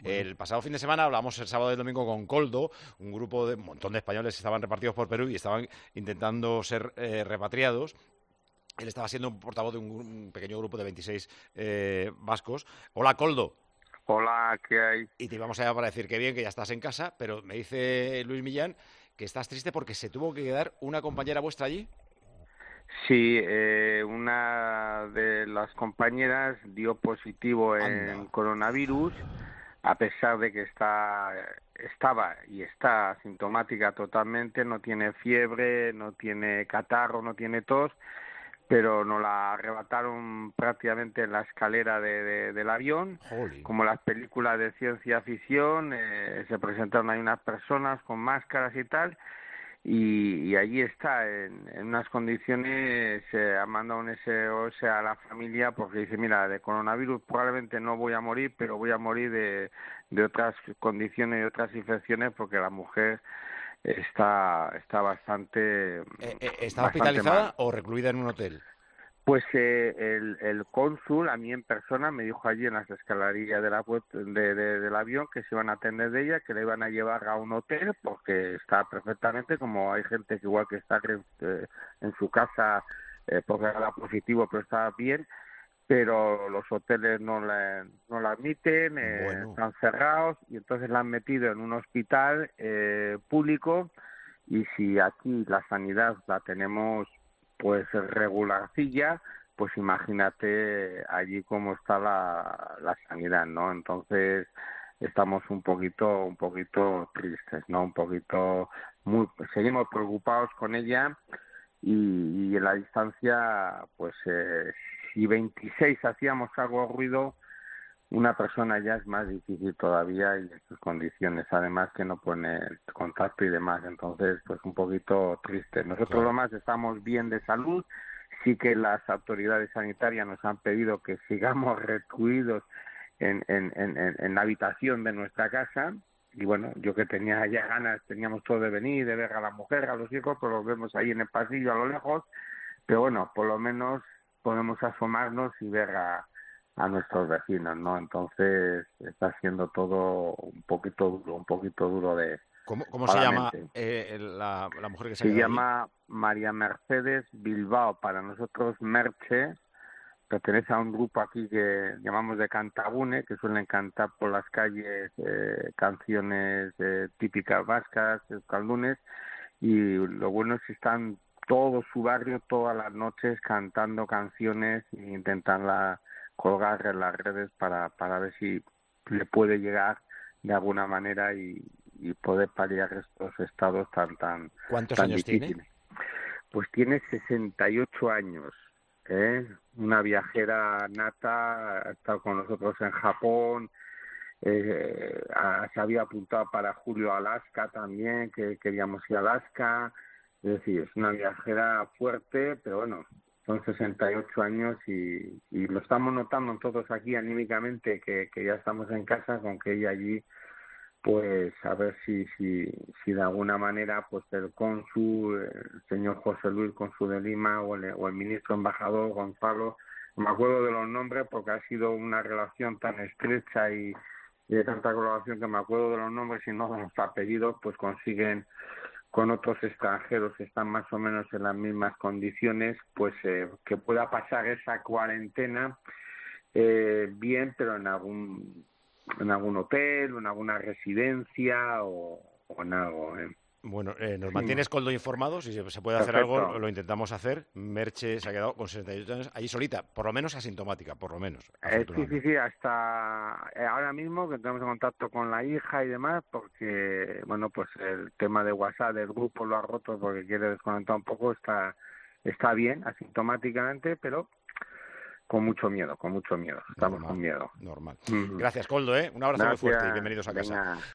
Bueno, El pasado fin de semana hablamos el sábado y el domingo con Coldo, un montón de españoles estaban repartidos por Perú y estaban intentando ser repatriados. Él estaba siendo un portavoz de un pequeño grupo de 26 vascos. Hola, Coldo. hola, ¿qué hay? Y te íbamos a llamar para decir que bien, que ya estás en casa, pero me dice Luis Millán que estás triste porque se tuvo que quedar una compañera vuestra allí. Sí, una de las compañeras dio positivo en Anda. coronavirus, a pesar de que estaba y está asintomática totalmente, no tiene fiebre, no tiene catarro, no tiene tos, pero nos la arrebataron prácticamente en la escalera del avión, Jolín. como las películas de ciencia ficción, se presentaron ahí unas personas con máscaras y tal, y allí está, en unas condiciones, ha mandado un SOS a la familia porque dice, mira, de coronavirus probablemente no voy a morir, pero voy a morir de otras condiciones y otras infecciones porque la mujer está ¿Estaba bastante mal. hospitalizada o recluida en un hotel? Pues el cónsul a mí en persona me dijo allí en las escalerías de del avión que se iban a atender de ella, que la iban a llevar a un hotel porque está perfectamente, como hay gente que igual que está en su casa porque era positivo pero está bien, pero los hoteles no la admiten, Bueno, están cerrados y entonces la han metido en un hospital público y si aquí la sanidad la tenemos pues regularcilla, pues imagínate allí cómo está la sanidad, ¿no? Entonces estamos un poquito tristes, ¿no? Seguimos preocupados con ella y en la distancia, pues si 26 hacíamos algo ruido, una persona ya es más difícil todavía y en sus condiciones, además que no pone contacto y demás, entonces pues un poquito triste. Nosotros lo claro. más estamos bien de salud, sí que las autoridades sanitarias nos han pedido que sigamos recluidos en la habitación de nuestra casa y bueno, yo que tenía ya ganas, teníamos todo de venir, de ver a la mujer, a los hijos, pues los vemos ahí en el pasillo a lo lejos, pero bueno, por lo menos podemos asomarnos y ver a nuestros vecinos, ¿no? Entonces está siendo todo un poquito duro ¿Cómo se para la llama mente. la mujer que se ha Se quedado allí? llama María Mercedes Bilbao, para nosotros Merche, pertenece a un grupo aquí que llamamos de Cantabune, que suelen cantar por las calles canciones típicas vascas, euskaldunes, y lo bueno es que están todo su barrio todas las noches cantando canciones e intentan colgar en las redes para ver si le puede llegar de alguna manera y poder paliar estos estados ¿Cuántos tan años tiene? difíciles. Pues tiene 68 años, ¿eh? Una viajera nata, ha estado con nosotros en Japón, se había apuntado para julio a Alaska también, que queríamos ir a Alaska, es decir, es una viajera fuerte, pero bueno, son 68 años y lo estamos notando todos aquí anímicamente que ya estamos en casa con que ella allí pues a ver si de alguna manera pues el cónsul, el señor José Luis cónsul de Lima o el ministro embajador Gonzalo, no me acuerdo de los nombres porque ha sido una relación tan estrecha y de tanta colaboración que me acuerdo de los nombres y no de los apellidos, pues consiguen con otros extranjeros que están más o menos en las mismas condiciones, pues que pueda pasar esa cuarentena bien, pero en algún hotel, o en alguna residencia o en algo. Bueno, nos Sí, mantienes Coldo informados y si se puede hacer algo, perfecto. lo intentamos hacer. Merche se ha quedado con 68 años allí solita, por lo menos asintomática, por lo menos, Sí, afortunadamente. hasta ahora mismo que tenemos en contacto con la hija y demás, porque, bueno, pues el tema de WhatsApp del grupo lo ha roto porque quiere desconectar un poco, está bien asintomáticamente, pero con mucho miedo, estamos con Normal, miedo. normal. Ujú. Gracias, Coldo, ¿eh? Un abrazo muy fuerte y Gracias, bienvenidos a casa. venga.